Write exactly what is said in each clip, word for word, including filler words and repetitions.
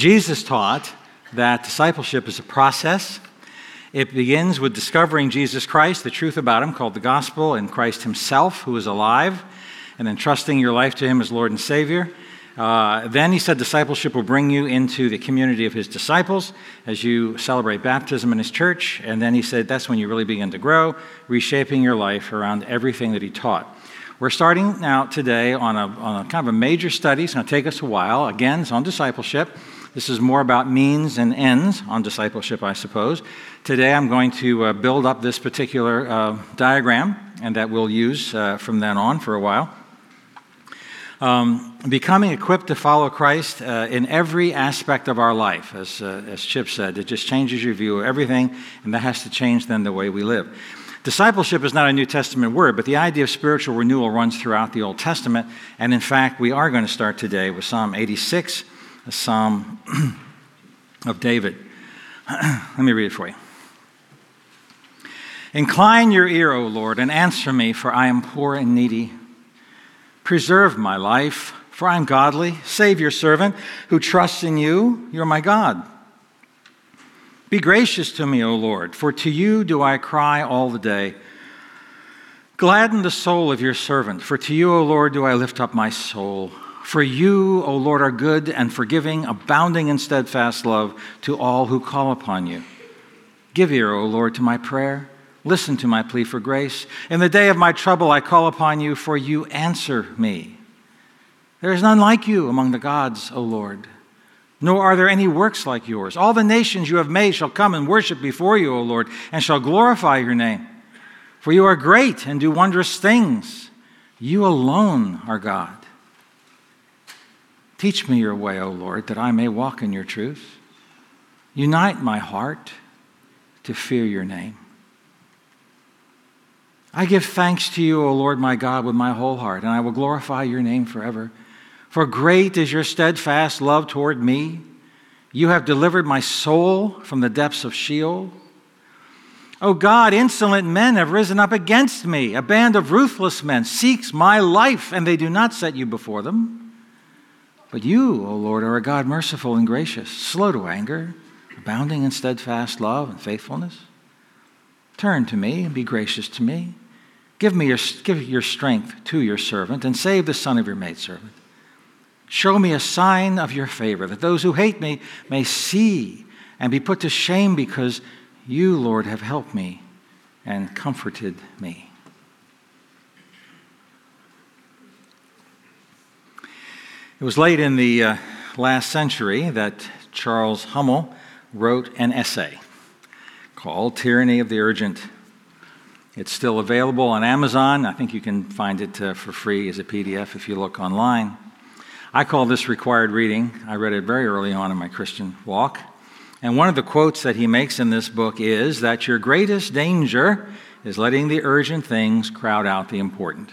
Jesus taught that discipleship is a process. It begins with discovering Jesus Christ, the truth about him called the gospel, and Christ himself, who is alive, and then trusting your life to him as Lord and Savior. Uh, then he said discipleship will bring you into the community of his disciples as you celebrate baptism in his church. And then he said that's when you really begin to grow, reshaping your life around everything that he taught. We're starting now today on a, on a kind of a major study. It's going to take us a while. Again, it's on discipleship. This is more about means and ends on discipleship, I suppose. Today I'm going to uh, build up this particular uh, diagram, and that we'll use uh, from then on for a while. Um, becoming equipped to follow Christ uh, in every aspect of our life, as, uh, as Chip said. It just changes your view of everything, and that has to change then the way we live. Discipleship is not a New Testament word, but the idea of spiritual renewal runs throughout the Old Testament, and in fact, we are going to start today with Psalm eighty-six, a psalm of David. Let me read it for you. Incline your ear, O Lord, and answer me, for I am poor and needy. Preserve my life, for I am godly. Save your servant who trusts in you. You're my God. Be gracious to me, O Lord, for to you do I cry all the day. Gladden the soul of your servant, for to you, O Lord, do I lift up my soul. For you, O Lord, are good and forgiving, abounding in steadfast love to all who call upon you. Give ear, O Lord, to my prayer. Listen to my plea for grace. In the day of my trouble I call upon you, for you answer me. There is none like you among the gods, O Lord, nor are there any works like yours. All the nations you have made shall come and worship before you, O Lord, and shall glorify your name. For you are great and do wondrous things. You alone are God. Teach me your way, O Lord, that I may walk in your truth. Unite my heart to fear your name. I give thanks to you, O Lord my God, with my whole heart, and I will glorify your name forever. For great is your steadfast love toward me. You have delivered my soul from the depths of Sheol. O God, insolent men have risen up against me. A band of ruthless men seeks my life, and they do not set you before them. But you, O Lord, are a God merciful and gracious, slow to anger, abounding in steadfast love and faithfulness. Turn to me and be gracious to me. Give me your, give your strength to your servant and save the son of your maidservant. Show me a sign of your favor, that those who hate me may see and be put to shame, because you, Lord, have helped me and comforted me. It was late in the uh, last century that Charles Hummel wrote an essay called Tyranny of the Urgent. It's still available on Amazon. I think you can find it uh, for free as a P D F if you look online. I call this required reading. I read it very early on in my Christian walk. And one of the quotes that he makes in this book is that your greatest danger is letting the urgent things crowd out the important.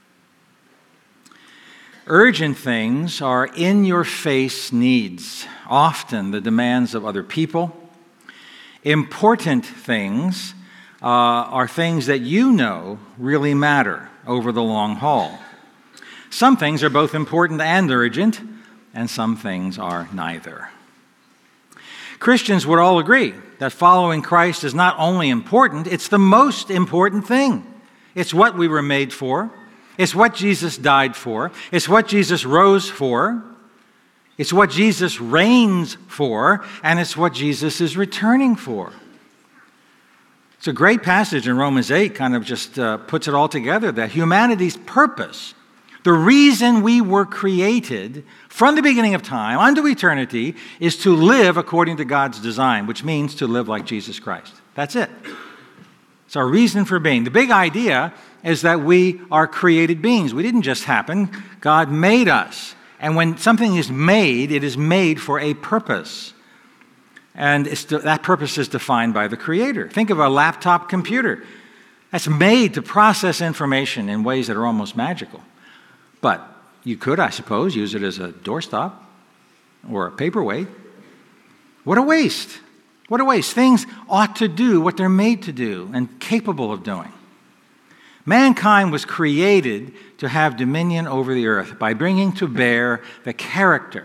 Urgent things are in-your-face needs, often the demands of other people. Important things uh, are things that you know really matter over the long haul. Some things are both important and urgent, and some things are neither. Christians would all agree that following Christ is not only important, it's the most important thing. It's what we were made for. It's what Jesus died for. It's what Jesus rose for. It's what Jesus reigns for, and it's what Jesus is returning for. It's a great passage in Romans eight, kind of just uh, puts it all together, that humanity's purpose, the reason we were created from the beginning of time unto eternity, is to live according to God's design, which means to live like Jesus Christ. That's it. It's our reason for being. The big idea is that we are created beings. We didn't just happen. God made us. And when something is made, it is made for a purpose. And it's de- that purpose is defined by the Creator. Think of a laptop computer. That's made to process information in ways that are almost magical. But you could, I suppose, use it as a doorstop or a paperweight. What a waste. What a waste. Things ought to do what they're made to do and capable of doing. Mankind was created to have dominion over the earth by bringing to bear the character,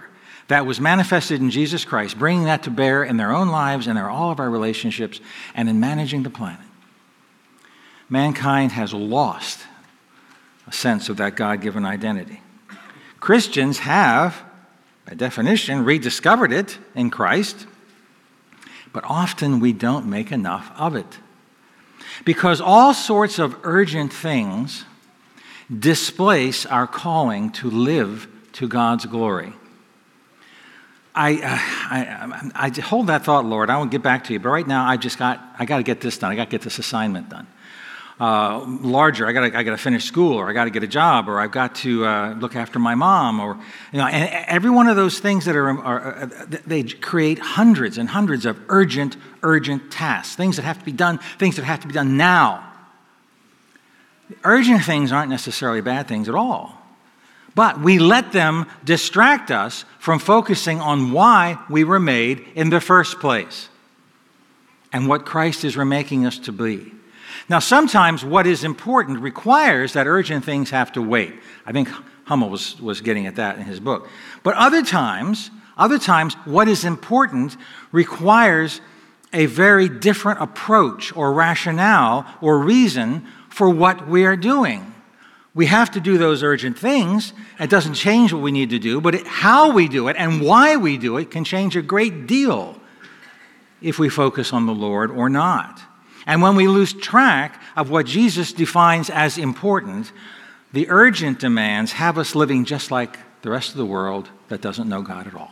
that was manifested in Jesus Christ, bringing that to bear in their own lives and in all of our relationships and in managing the planet. Mankind has lost a sense of that God-given identity. Christians have, by definition, rediscovered it in Christ, but often we don't make enough of it. Because all sorts of urgent things displace our calling to live to God's glory. I, uh, I, I, I hold that thought, Lord. I will get back to you. But right now, I just got, I got to get this done. I got to get this assignment done. Uh, larger, I got to, I got to finish school, or I got to get a job, or I've got to uh, look after my mom, or you know, and every one of those things that are, are, they create hundreds and hundreds of urgent, urgent tasks, things that have to be done, things that have to be done now. Urgent things aren't necessarily bad things at all. But we let them distract us from focusing on why we were made in the first place and what Christ is remaking us to be. Now, sometimes what is important requires that urgent things have to wait. I think Hummel was, was getting at that in his book. But other times, other times, what is important requires a very different approach or rationale or reason for what we are doing. We have to do those urgent things. It doesn't change what we need to do, but it, how we do it and why we do it can change a great deal if we focus on the Lord or not. And when we lose track of what Jesus defines as important, the urgent demands have us living just like the rest of the world that doesn't know God at all.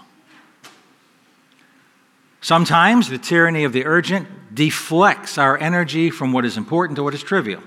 Sometimes the tyranny of the urgent deflects our energy from what is important to what is trivial.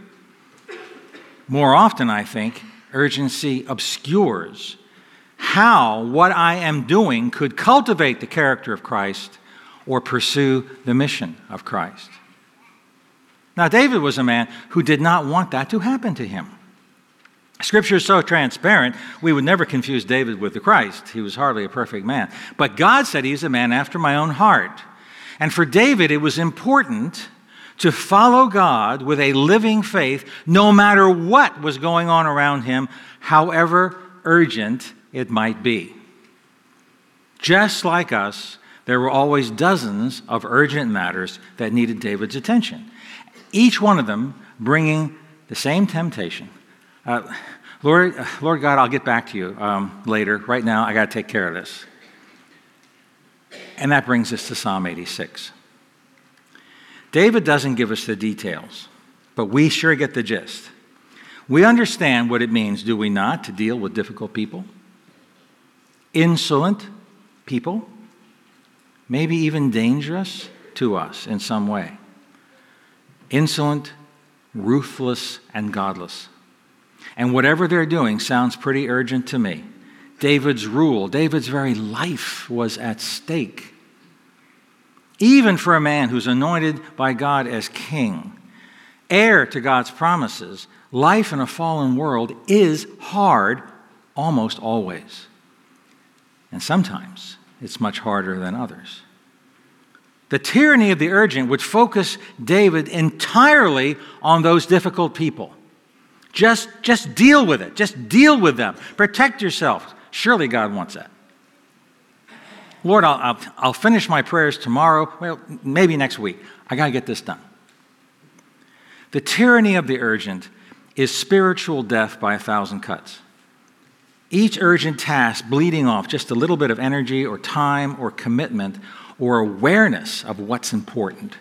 More often, I think, urgency obscures how what I am doing could cultivate the character of Christ or pursue the mission of Christ. Now, David was a man who did not want that to happen to him. Scripture is so transparent, we would never confuse David with the Christ. He was hardly a perfect man. But God said he's a man after my own heart. And for David, it was important to follow God with a living faith, no matter what was going on around him, however urgent it might be. Just like us, there were always dozens of urgent matters that needed David's attention, each one of them bringing the same temptation. Uh, Lord, uh, Lord God, I'll get back to you um, later. Right now, I got to take care of this. And that brings us to Psalm eighty-six. David doesn't give us the details, but we sure get the gist. We understand what it means, do we not, to deal with difficult people, insolent people, maybe even dangerous to us in some way. Insolent, ruthless, and godless. And whatever they're doing sounds pretty urgent to me. David's rule, David's very life was at stake. Even for a man who's anointed by God as king, heir to God's promises, life in a fallen world is hard almost always. And sometimes it's much harder than others. The tyranny of the urgent would focus David entirely on those difficult people. Just, just deal with it. Just deal with them. Protect yourself. Surely God wants that. Lord, I'll, I'll, I'll finish my prayers tomorrow. Well, maybe next week. I got to get this done. The tyranny of the urgent is spiritual death by a thousand cuts. Each urgent task bleeding off just a little bit of energy or time or commitment or awareness of what's important.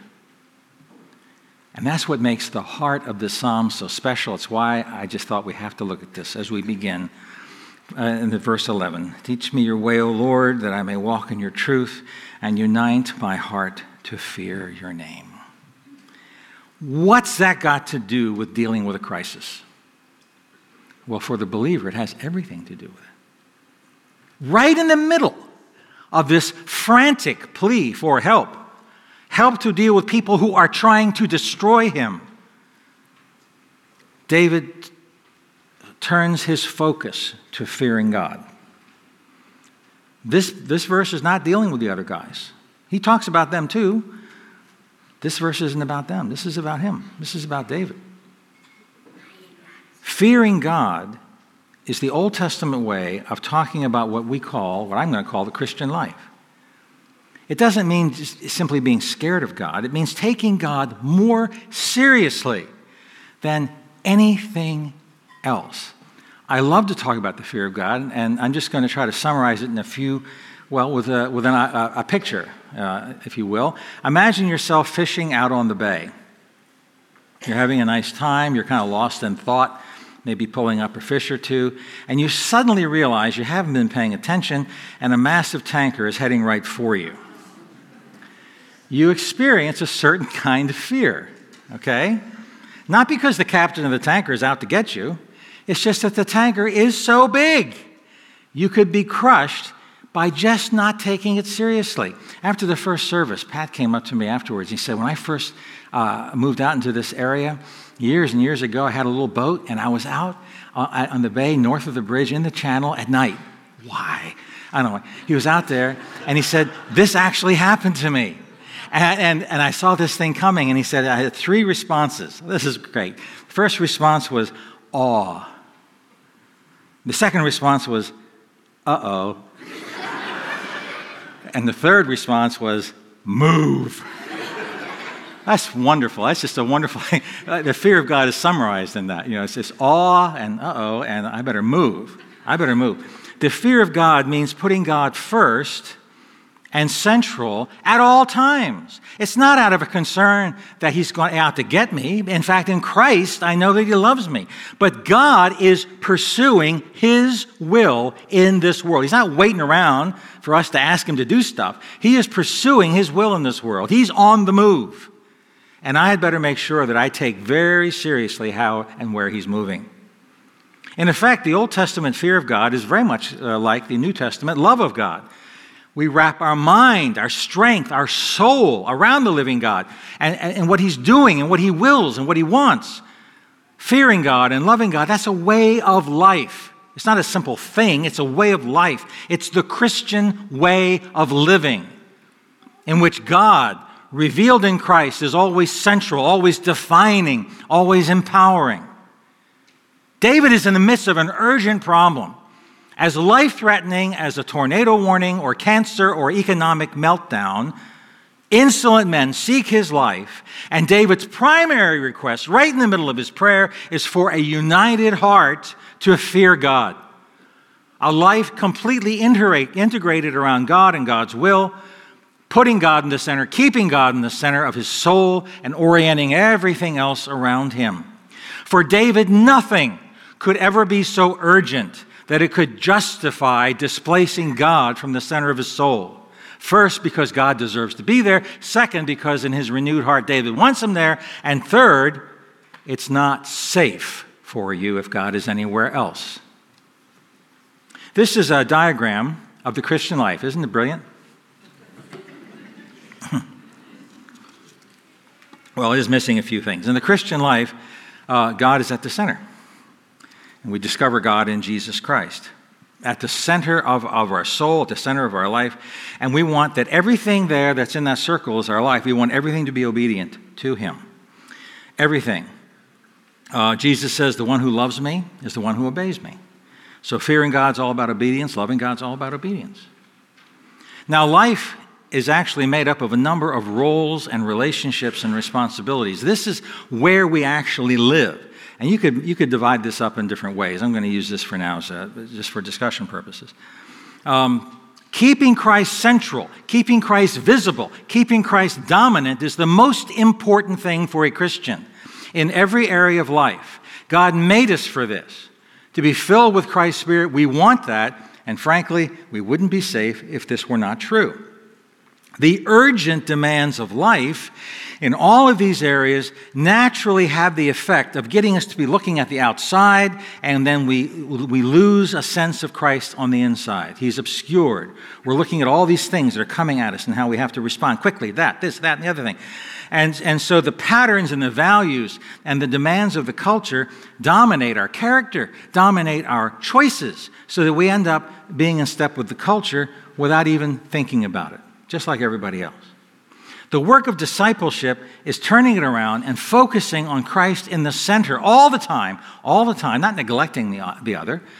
And that's what makes the heart of the psalm so special. It's why I just thought we have to look at this as we begin. Uh, in the verse eleven, teach me your way, O Lord, that I may walk in your truth and unite my heart to fear your name. What's that got to do with dealing with a crisis? Well, for the believer, it has everything to do with it. Right in the middle of this frantic plea for help, help to deal with people who are trying to destroy him, David turns his focus to fearing God. This, this verse is not dealing with the other guys. He talks about them too. This verse isn't about them. This is about him. This is about David. Fearing God is the Old Testament way of talking about what we call, what I'm going to call the Christian life. It doesn't mean just simply being scared of God. It means taking God more seriously than anything else. I love to talk about the fear of God, and I'm just going to try to summarize it in a few, well, with a, with an, a, a picture, uh, if you will. Imagine yourself fishing out on the bay. You're having a nice time. You're kind of lost in thought, maybe pulling up a fish or two, and you suddenly realize you haven't been paying attention, and a massive tanker is heading right for you. You experience a certain kind of fear, okay? Not because the captain of the tanker is out to get you. It's just that the tanker is so big. You could be crushed by just not taking it seriously. After the first service, Pat came up to me afterwards. He said, when I first uh, moved out into this area, years and years ago, I had a little boat, and I was out uh, on the bay north of the bridge in the channel at night. Why? I don't know. He was out there, and he said, this actually happened to me. And, and, and I saw this thing coming, and he said, I had three responses. This is great. The first response was awe. The second response was, uh-oh. And the third response was, move. That's wonderful. That's just a wonderful thing. The fear of God is summarized in that. You know, it's this awe and uh-oh, and I better move. I better move. The fear of God means putting God first and central at all times. It's not out of a concern that he's going out to get me. In fact, in Christ, I know that he loves me. But God is pursuing his will in this world. He's not waiting around for us to ask him to do stuff. He is pursuing his will in this world. He's on the move. And I had better make sure that I take very seriously how and where he's moving. In effect, the Old Testament fear of God is very much uh, like the New Testament love of God. We wrap our mind, our strength, our soul around the living God and, and, and what he's doing and what he wills and what he wants. Fearing God and loving God, that's a way of life. It's not a simple thing, it's a way of life. It's the Christian way of living in which God, revealed in Christ, is always central, always defining, always empowering. David is in the midst of an urgent problem. As life-threatening as a tornado warning or cancer or economic meltdown, insolent men seek his life, and David's primary request, right in the middle of his prayer, is for a united heart to fear God. A life completely integrated around God and God's will, putting God in the center, keeping God in the center of his soul, and orienting everything else around him. For David, nothing could ever be so urgent that it could justify displacing God from the center of his soul. First, because God deserves to be there. Second, because in his renewed heart, David wants him there. And third, it's not safe for you if God is anywhere else. This is a diagram of the Christian life. Isn't it brilliant? Well, it is missing a few things. In the Christian life, uh, God is at the center. And we discover God in Jesus Christ at the center of, of our soul, at the center of our life. And we want that everything there that's in that circle is our life. We want everything to be obedient to him. Everything. Uh, Jesus says, the one who loves me is the one who obeys me. So fearing God's all about obedience. Loving God's all about obedience. Now, life is actually made up of a number of roles and relationships and responsibilities. This is where we actually live. And you could you could divide this up in different ways. I'm going to use this for now, so just for discussion purposes. Um, keeping Christ central, keeping Christ visible, keeping Christ dominant is the most important thing for a Christian in every area of life. God made us for this, to be filled with Christ's Spirit. We want that, and frankly, we wouldn't be safe if this were not true. The urgent demands of life in all of these areas naturally have the effect of getting us to be looking at the outside, and then we, we lose a sense of Christ on the inside. He's obscured. We're looking at all these things that are coming at us and how we have to respond quickly, that, this, that, and the other thing. And, and so the patterns and the values and the demands of the culture dominate our character, dominate our choices, so that we end up being in step with the culture without even thinking about it. Just like everybody else. The work of discipleship is turning it around and focusing on Christ in the center all the time, all the time, not neglecting the, the other,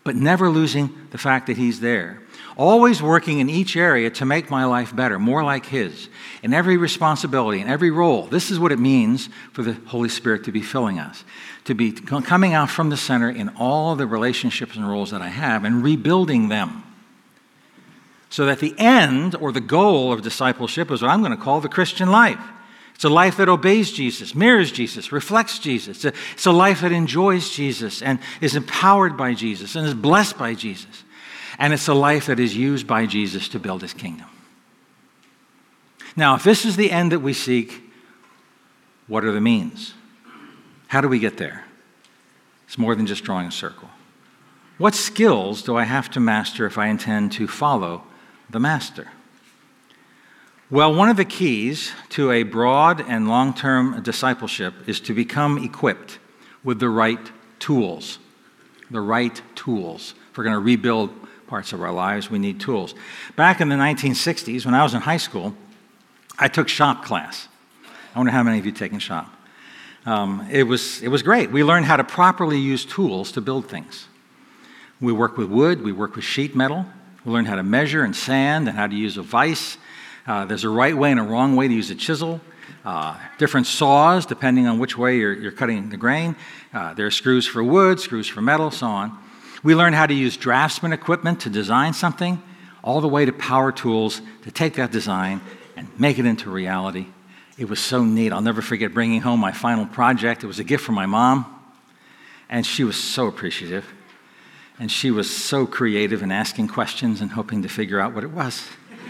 but never losing the fact that he's there. Always working in each area to make my life better, more like his, in every responsibility, in every role. This is what it means for the Holy Spirit to be filling us, to be coming out from the center in all the relationships and roles that I have and rebuilding them. So that the end or the goal of discipleship is what I'm going to call the Christian life. It's a life that obeys Jesus, mirrors Jesus, reflects Jesus. It's a, it's a life that enjoys Jesus and is empowered by Jesus and is blessed by Jesus. And it's a life that is used by Jesus to build his kingdom. Now, if this is the end that we seek, what are the means? How do we get there? It's more than just drawing a circle. What skills do I have to master if I intend to follow the Master? Well, one of the keys to a broad and long-term discipleship is to become equipped with the right tools. The right tools. If we're going to rebuild parts of our lives, we need tools. Back in the nineteen sixties, when I was in high school, I took shop class. I wonder how many of you taken shop. Um, it was, it was great. We learned how to properly use tools to build things. We worked with wood. We worked with sheet metal. We learned how to measure and sand and how to use a vise. Uh, there's a right way and a wrong way to use a chisel. Uh, different saws, depending on which way you're, you're cutting the grain. Uh, there are screws for wood, screws for metal, so on. We learned how to use draftsman equipment to design something, all the way to power tools to take that design and make it into reality. It was so neat. I'll never forget bringing home my final project. It was a gift from my mom, and she was so appreciative. And she was so creative in asking questions and hoping to figure out what it was.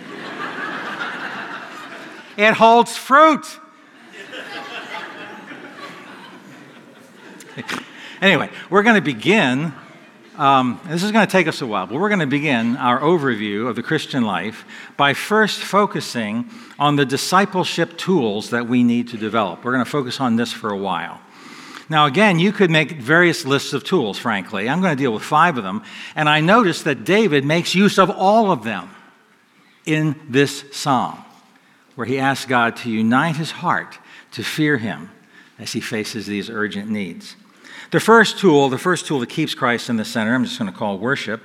It holds fruit. Anyway, we're going to begin. Um, this is going to take us a while, but we're going to begin our overview of the Christian life by first focusing on the discipleship tools that we need to develop. We're going to focus on this for a while. Now, again, you could make various lists of tools, frankly. I'm going to deal with five of them, and I noticed that David makes use of all of them in this psalm, where he asks God to unite his heart to fear him as he faces these urgent needs. The first tool, the first tool that keeps Christ in the center, I'm just going to call worship.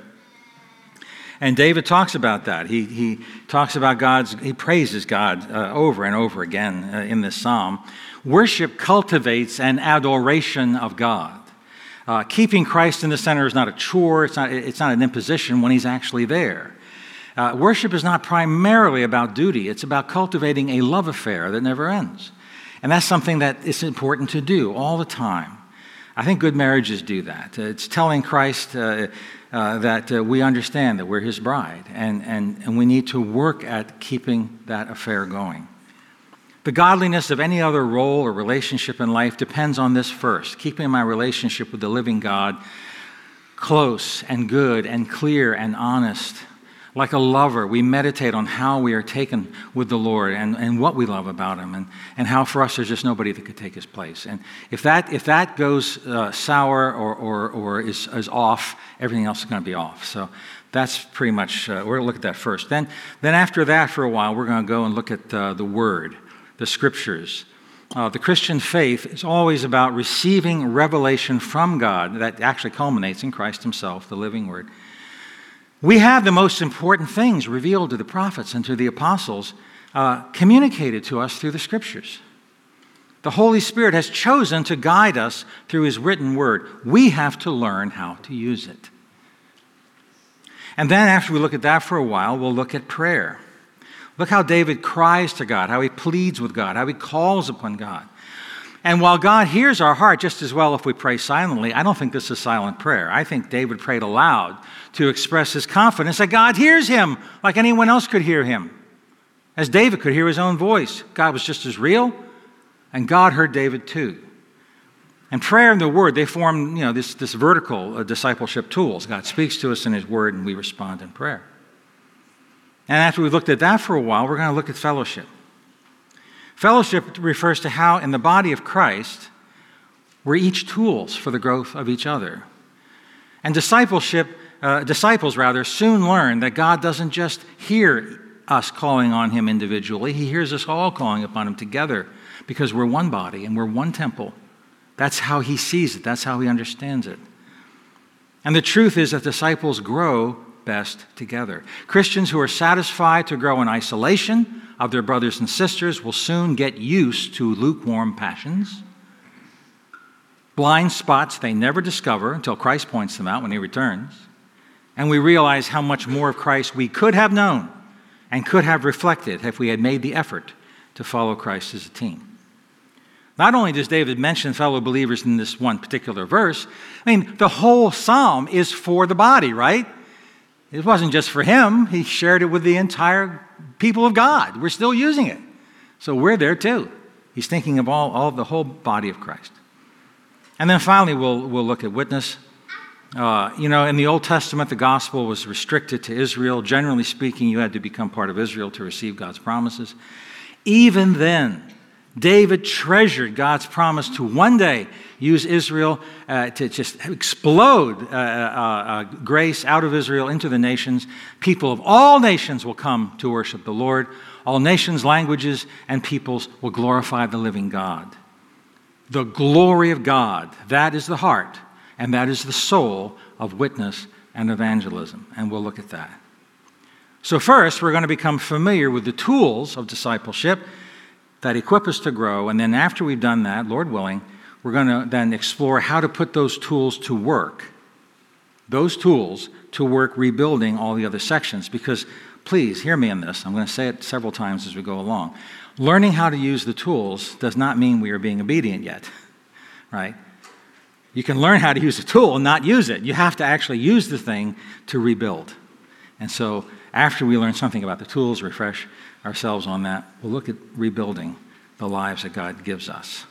And David talks about that. He, he talks about God's, he praises God uh, over and over again uh, in this psalm. Worship cultivates an adoration of God. Uh, keeping Christ in the center is not a chore, it's not, it's not an imposition when he's actually there. Uh, worship is not primarily about duty, it's about cultivating a love affair that never ends. And that's something that is important to do all the time. I think good marriages do that. It's telling Christ uh, uh, that uh, we understand that we're his bride, and, and, and we need to work at keeping that affair going. The godliness of any other role or relationship in life depends on this first, keeping my relationship with the living God close and good and clear and honest. Like a lover, we meditate on how we are taken with the Lord and, and what we love about him, and, and how for us there's just nobody that could take his place. And if that if that goes uh, sour or, or, or is, is off, everything else is going to be off. So that's pretty much, uh, we're going to look at that first. Then, then after that, for a while, we're going to go and look at uh, the Word, the Scriptures. Uh, the Christian faith is always about receiving revelation from God that actually culminates in Christ himself, the living Word. We have the most important things revealed to the prophets and to the apostles uh, communicated to us through the Scriptures. The Holy Spirit has chosen to guide us through his written word. We have to learn how to use it. And then after we look at that for a while, we'll look at prayer. Look how David cries to God, how he pleads with God, how he calls upon God. And while God hears our heart just as well if we pray silently, I don't think this is silent prayer. I think David prayed aloud to express his confidence that God hears him like anyone else could hear him. As David could hear his own voice. God was just as real, and God heard David too. And prayer and the Word, they form, you know, this, this vertical uh, discipleship tools. God speaks to us in his Word, and we respond in prayer. And after we've looked at that for a while, we're going to look at fellowship. Fellowship refers to how in the body of Christ we're each tools for the growth of each other. And discipleship, uh, disciples rather, soon learn that God doesn't just hear us calling on him individually. He hears us all calling upon him together because we're one body and we're one temple. That's how he sees it. That's how he understands it. And the truth is that disciples grow best together. Christians who are satisfied to grow in isolation of their brothers and sisters will soon get used to lukewarm passions, blind spots they never discover until Christ points them out when he returns. And we realize how much more of Christ we could have known and could have reflected if we had made the effort to follow Christ as a team. Not only does David mention fellow believers in this one particular verse, I mean, the whole psalm is for the body, right? It wasn't just for him. He shared it with the entire people of God. We're still using it. So we're there too. He's thinking of all, all the whole body of Christ. And then finally, we'll, we'll look at witness. Uh, you know, in the Old Testament, the gospel was restricted to Israel. Generally speaking, you had to become part of Israel to receive God's promises. Even then, David treasured God's promise to one day use Israel uh, to just explode uh, uh, uh, grace out of Israel into the nations. People of all nations will come to worship the Lord. All nations, languages, and peoples will glorify the living God. The glory of God, that is the heart, and that is the soul of witness and evangelism. And we'll look at that. So first, we're going to become familiar with the tools of discipleship that equip us to grow. And then after we've done that, Lord willing, we're going to then explore how to put those tools to work. Those tools to work rebuilding all the other sections. Because please, hear me in this. I'm going to say it several times as we go along. Learning how to use the tools does not mean we are being obedient yet, right? You can learn how to use a tool and not use it. You have to actually use the thing to rebuild. And so after we learn something about the tools, refresh ourselves on that, we'll look at rebuilding the lives that God gives us.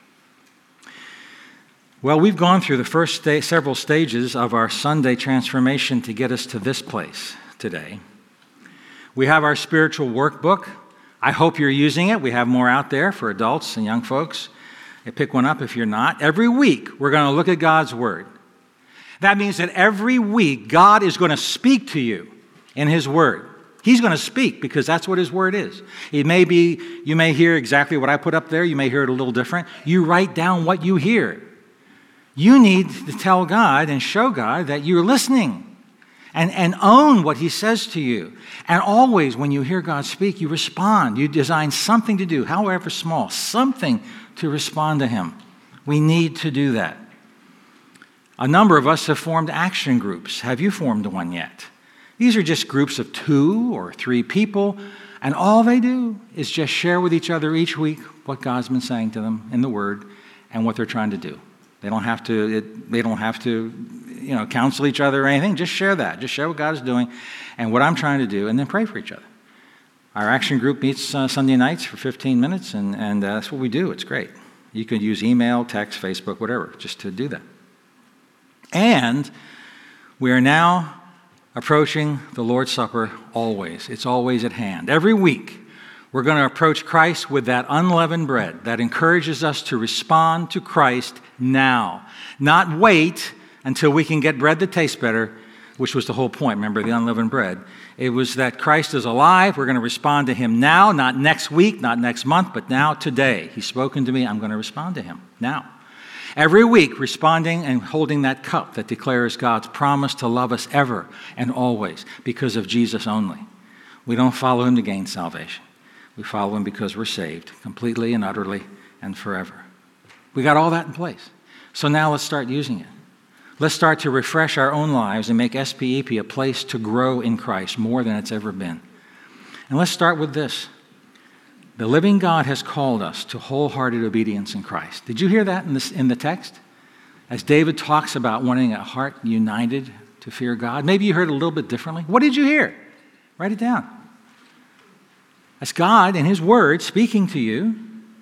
Well, we've gone through the first sta- several stages of our Sunday transformation to get us to this place today. We have our spiritual workbook. I hope you're using it. We have more out there for adults and young folks. You pick one up if you're not. Every week, we're going to look at God's Word. That means that every week, God is going to speak to you in His Word. He's going to speak because that's what His Word is. It may be, you may hear exactly what I put up there. You may hear it a little different. You write down what you hear. You need to tell God and show God that you're listening. And, and own what He says to you. And always, when you hear God speak, you respond. You design something to do, however small, something to respond to Him. We need to do that. A number of us have formed action groups. Have you formed one yet? These are just groups of two or three people, and all they do is just share with each other each week what God's been saying to them in the Word and what they're trying to do. They don't have to, it, they don't have to, you know, counsel each other or anything. Just share that. Just share what God is doing and what I'm trying to do, and then pray for each other. Our action group meets uh, Sunday nights for fifteen minutes, and, and uh, that's what we do. It's great. You could use email, text, Facebook, whatever, just to do that. And we are now approaching the Lord's Supper always. It's always at hand. Every week, we're going to approach Christ with that unleavened bread that encourages us to respond to Christ now. Not wait until we can get bread that tastes better, which was the whole point. Remember the unleavened bread. It was that Christ is alive. We're going to respond to Him now, not next week, not next month, but now, today. He's spoken to me. I'm going to respond to Him now. Every week, responding and holding that cup that declares God's promise to love us ever and always because of Jesus only. We don't follow Him to gain salvation. We follow Him because we're saved completely and utterly and forever. We got all that in place. So now let's start using it. Let's start to refresh our own lives and make S P E P a place to grow in Christ more than it's ever been. And let's start with this. The living God has called us to wholehearted obedience in Christ. Did you hear that in, this, in the text? As David talks about wanting a heart united to fear God. Maybe you heard it a little bit differently. What did you hear? Write it down. That's God in His Word speaking to you.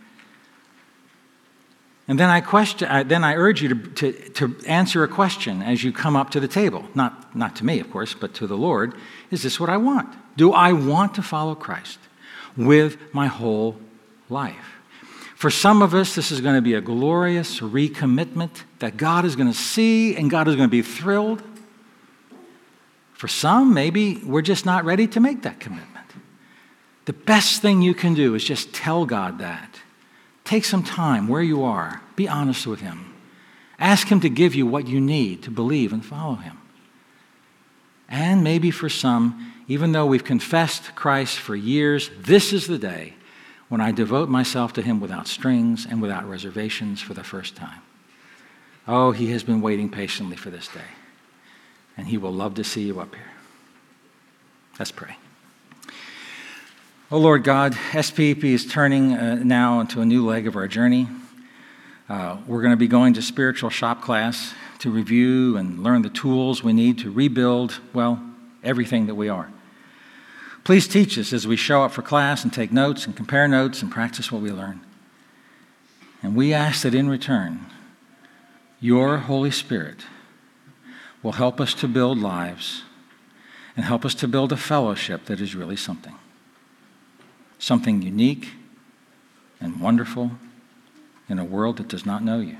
And then I question. I, then I urge you to, to, to answer a question as you come up to the table. Not, not to me, of course, but to the Lord. Is this what I want? Do I want to follow Christ with my whole life? For some of us, this is going to be a glorious recommitment that God is going to see and God is going to be thrilled. For some, maybe we're just not ready to make that commitment. The best thing you can do is just tell God that. Take some time where you are. Be honest with Him. Ask him to give you what you need to believe and follow him. And maybe for some, even though we've confessed Christ for years, this is the day when I devote myself to him without strings and without reservations for the first time. Oh, he has been waiting patiently for this day, and he will love to see you up here. Let's pray. Oh, Lord God, S P E P is turning uh, now into a new leg of our journey. Uh, we're going to be going to spiritual shop class to review and learn the tools we need to rebuild, well, everything that we are. Please teach us as we show up for class and take notes and compare notes and practice what we learn. And we ask that in return, your Holy Spirit will help us to build lives and help us to build a fellowship that is really something. Something unique and wonderful in a world that does not know you.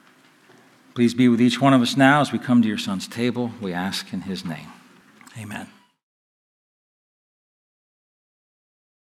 Please be with each one of us now as we come to your Son's table. We ask in his name. Amen.